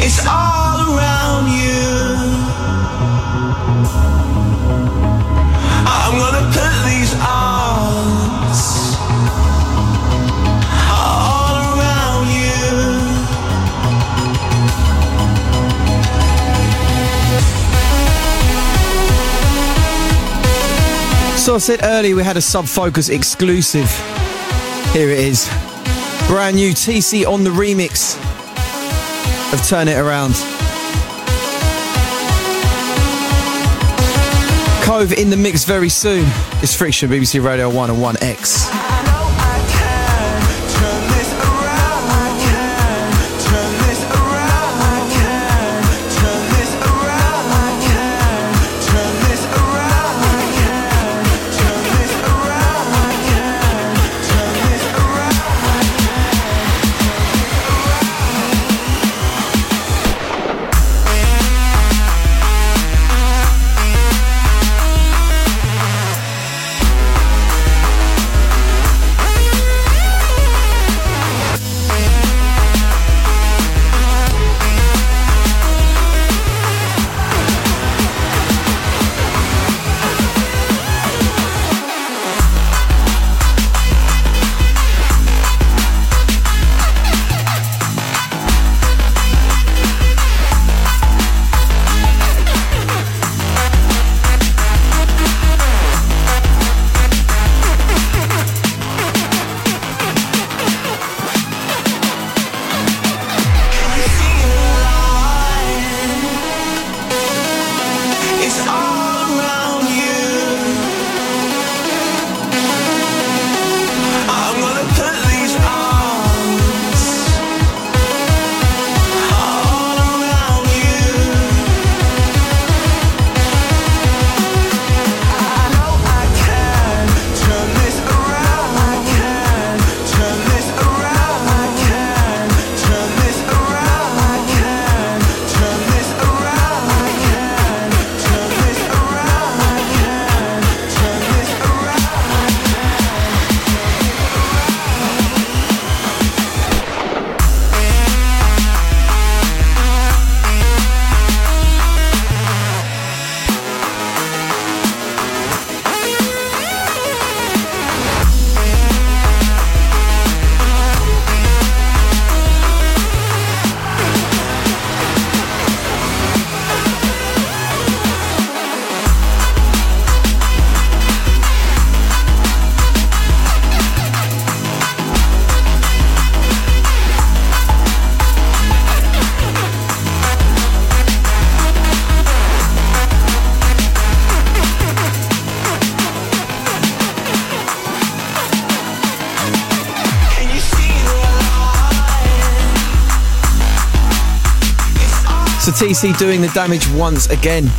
It's all around you. I'm gonna put these arms all around you. So I said earlier we had a Sub Focus exclusive. Here it is. Brand new TC on the remix of Turn It Around. Cove in the mix very soon. It's Friction, BBC Radio 1 and 1X. So TC doing the damage once again.